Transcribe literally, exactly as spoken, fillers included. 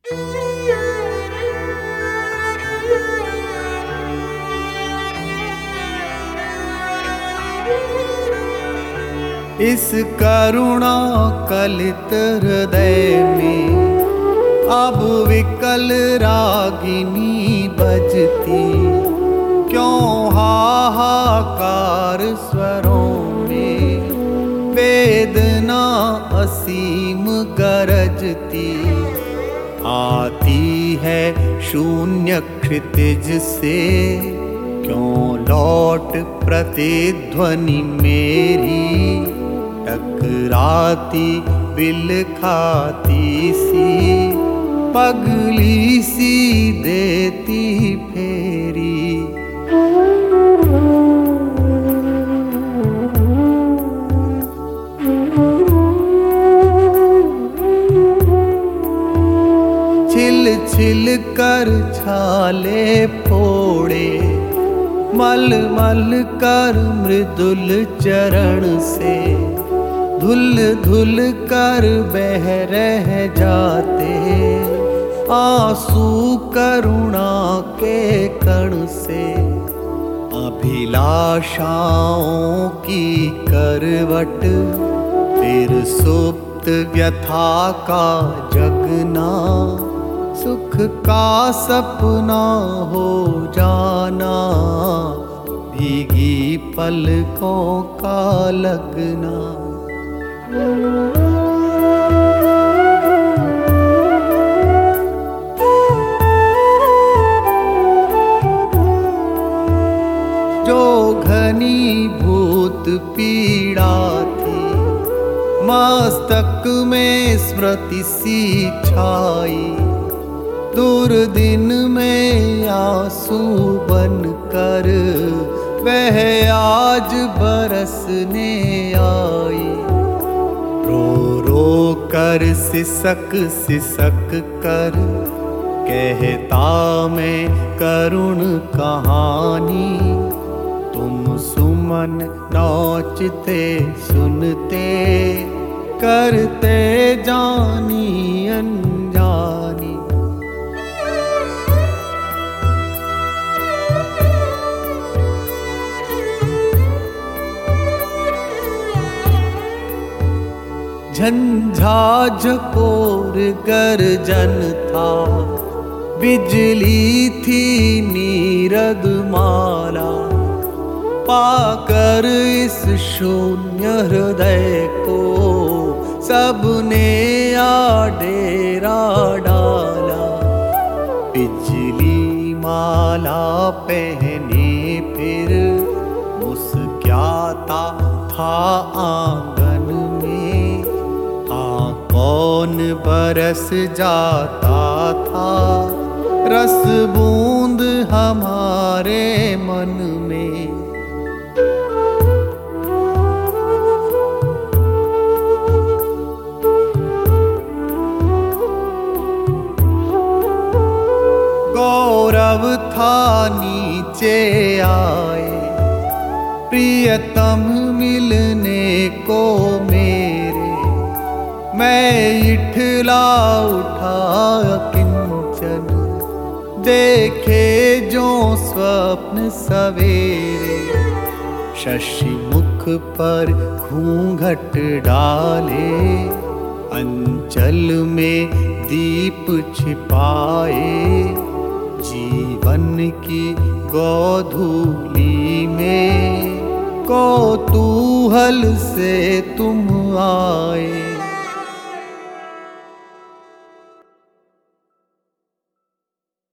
इस करुणा कलित हृदय में अब विकल रागिनी बजती, क्यों हाहाकार स्वरों में वेदना असीम गरजती। आती है शून्य क्षितिज से क्यों लौट प्रतिध्वनि मेरी, टकराती बिलखाती सी पगली सी देती फेरी। छिल छिल कर छाले फोड़े, मल मल कर मृदुल चरण से धुल धुल कर बह रह जाते आंसू करुणा के कण से। अभिलाषाओं की करवट फिर सुप्त व्यथा का जगना, सुख का सपना हो जाना, भीगी पलकों का लगना। जो घनीभूत पीड़ा थी मस्तक में स्मृति सी छाई, दुर्दिन में आंसू बन कर वह आज बरसने आई। रो रो कर सिसक सिसक कर कहता मैं करुण कहानी, तुम सुमन नाचते सुनते करते जानी अनजानी। झंझाझकोर गर्जन था, बिजली थी नीरद माला, पाकर इस शून्य हृदय को सबने आ डेरा डाला। बिजली माला पहने फिर मुस्कुराता था आंगन में, हाँ कौन बरस जाता था रस बूंद हमारे मन में। गौरव था नीचे आए प्रियतम मिलने को मेरे, मैं इठला उठा किंचन देखे जो स्वप्न सवेरे। शशि मुख पर घूंघट डाले, अंचल में दीप छिपाए, जीवन की गोधूली में कौतूहल से तुम आए।